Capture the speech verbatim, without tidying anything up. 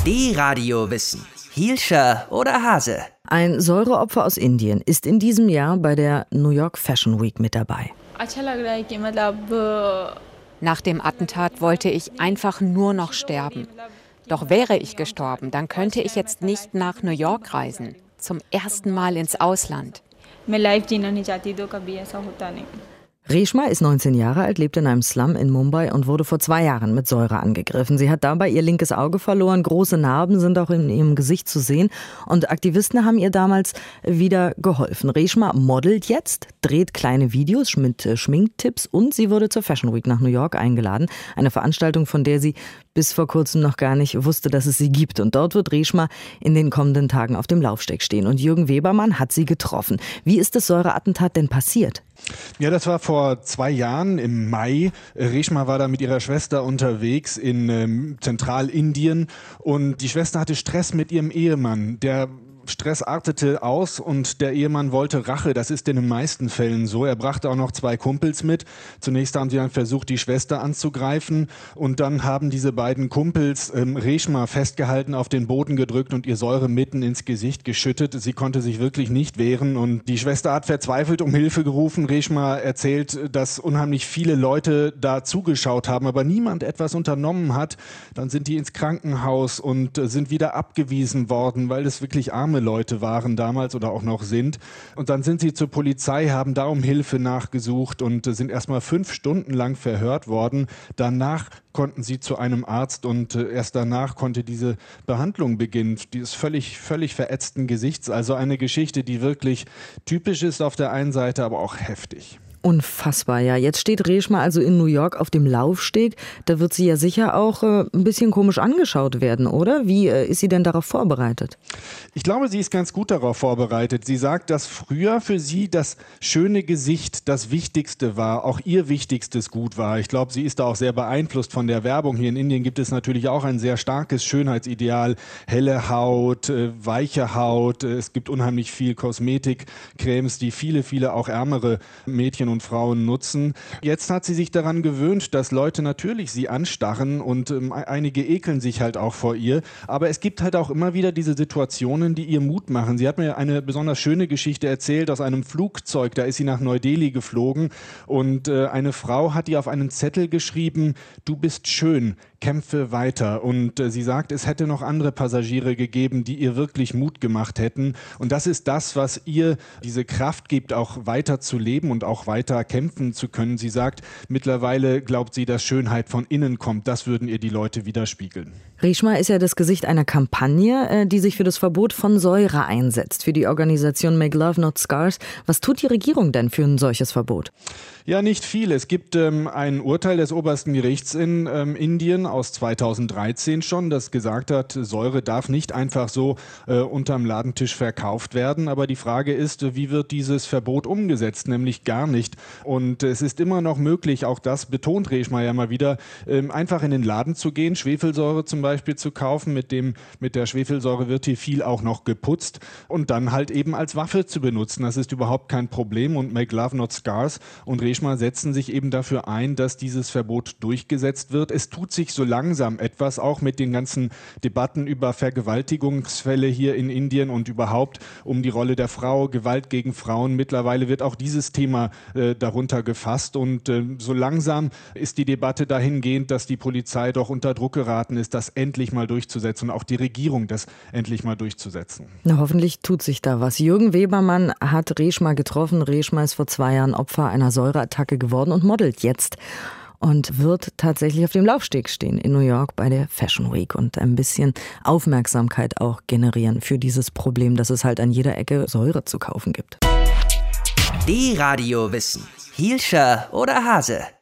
D-Radio Wissen. Hielscher oder Hase? Ein Säureopfer aus Indien ist in diesem Jahr bei der New York Fashion Week mit dabei. Nach dem Attentat wollte ich einfach nur noch sterben. Doch wäre ich gestorben, dann könnte ich jetzt nicht nach New York reisen. Zum ersten Mal ins Ausland. Reshma ist neunzehn Jahre alt, lebt in einem Slum in Mumbai und wurde vor zwei Jahren mit Säure angegriffen. Sie hat dabei ihr linkes Auge verloren, große Narben sind auch in ihrem Gesicht zu sehen und Aktivisten haben ihr damals wieder geholfen. Reshma modelt jetzt, dreht kleine Videos mit Schminktipps und sie wurde zur Fashion Week nach New York eingeladen. Eine Veranstaltung, von der sie bis vor kurzem noch gar nicht wusste, dass es sie gibt. Und dort wird Reshma in den kommenden Tagen auf dem Laufsteg stehen. Und Jürgen Webermann hat sie getroffen. Wie ist das Säureattentat denn passiert? Ja, das war vor zwei Jahren im Mai. Reshma war da mit ihrer Schwester unterwegs in ähm, Zentralindien und die Schwester hatte Stress mit ihrem Ehemann. Der Stress artete aus und der Ehemann wollte Rache. Das ist in den meisten Fällen so. Er brachte auch noch zwei Kumpels mit. Zunächst haben sie dann versucht, die Schwester anzugreifen und dann haben diese beiden Kumpels ähm, Reshma festgehalten, auf den Boden gedrückt und ihr Säure mitten ins Gesicht geschüttet. Sie konnte sich wirklich nicht wehren und die Schwester hat verzweifelt um Hilfe gerufen. Reshma erzählt, dass unheimlich viele Leute da zugeschaut haben, aber niemand etwas unternommen hat. Dann sind die ins Krankenhaus und äh, sind wieder abgewiesen worden, weil es wirklich arme Leute waren damals oder auch noch sind. Und dann sind sie zur Polizei, haben da um Hilfe nachgesucht und sind erstmal fünf Stunden lang verhört worden. Danach konnten sie zu einem Arzt und erst danach konnte diese Behandlung beginnen. Dieses völlig, völlig verätzten Gesichts. Also eine Geschichte, die wirklich typisch ist auf der einen Seite, aber auch heftig. Unfassbar, ja. Jetzt steht Reshma also in New York auf dem Laufsteg. Da wird sie ja sicher auch äh, ein bisschen komisch angeschaut werden, oder? Wie äh, ist sie denn darauf vorbereitet? Ich glaube, sie ist ganz gut darauf vorbereitet. Sie sagt, dass früher für sie das schöne Gesicht das Wichtigste war, auch ihr wichtigstes Gut war. Ich glaube, sie ist da auch sehr beeinflusst von der Werbung. Hier in Indien gibt es natürlich auch ein sehr starkes Schönheitsideal. Helle Haut, äh, weiche Haut. Es gibt unheimlich viel Kosmetikcremes, die viele, viele auch ärmere Mädchen und Frauen nutzen. Jetzt hat sie sich daran gewöhnt, dass Leute natürlich sie anstarren und ähm, einige ekeln sich halt auch vor ihr. Aber es gibt halt auch immer wieder diese Situationen, die ihr Mut machen. Sie hat mir eine besonders schöne Geschichte erzählt aus einem Flugzeug. Da ist sie nach Neu-Delhi geflogen und äh, eine Frau hat ihr auf einen Zettel geschrieben: Du bist schön, kämpfe weiter. Und äh, sie sagt, es hätte noch andere Passagiere gegeben, die ihr wirklich Mut gemacht hätten. Und das ist das, was ihr diese Kraft gibt, auch weiter zu leben und auch weiter kämpfen zu können. Sie sagt, mittlerweile glaubt sie, dass Schönheit von innen kommt. Das würden ihr die Leute widerspiegeln. Reshma ist ja das Gesicht einer Kampagne, die sich für das Verbot von Säure einsetzt, für die Organisation Make Love Not Scars. Was tut die Regierung denn für ein solches Verbot? Ja, nicht viel. Es gibt ähm, ein Urteil des obersten Gerichts in ähm, Indien aus zweitausenddreizehn schon, das gesagt hat, Säure darf nicht einfach so äh, unterm Ladentisch verkauft werden. Aber die Frage ist, wie wird dieses Verbot umgesetzt? Nämlich gar nicht. Und es ist immer noch möglich, auch das betont Reshma ja mal wieder, ähm, einfach in den Laden zu gehen, Schwefelsäure zum Beispiel zu kaufen. Mit dem, mit der Schwefelsäure wird hier viel auch noch geputzt und dann halt eben als Waffe zu benutzen. Das ist überhaupt kein Problem. Und Make Love Not Scars und Reshma setzen sich eben dafür ein, dass dieses Verbot durchgesetzt wird. Es tut sich so langsam etwas, auch mit den ganzen Debatten über Vergewaltigungsfälle hier in Indien und überhaupt um die Rolle der Frau, Gewalt gegen Frauen. Mittlerweile wird auch dieses Thema äh, darunter gefasst und äh, so langsam ist die Debatte dahingehend, dass die Polizei doch unter Druck geraten ist, das endlich mal durchzusetzen und auch die Regierung das endlich mal durchzusetzen. Na, hoffentlich tut sich da was. Jürgen Webermann hat Reshma getroffen. Reshma ist vor zwei Jahren Opfer einer Säureattacke geworden und modelt jetzt und wird tatsächlich auf dem Laufsteg stehen in New York bei der Fashion Week und ein bisschen Aufmerksamkeit auch generieren für dieses Problem, dass es halt an jeder Ecke Säure zu kaufen gibt. D-Radio Wissen. Hielscher oder Hase?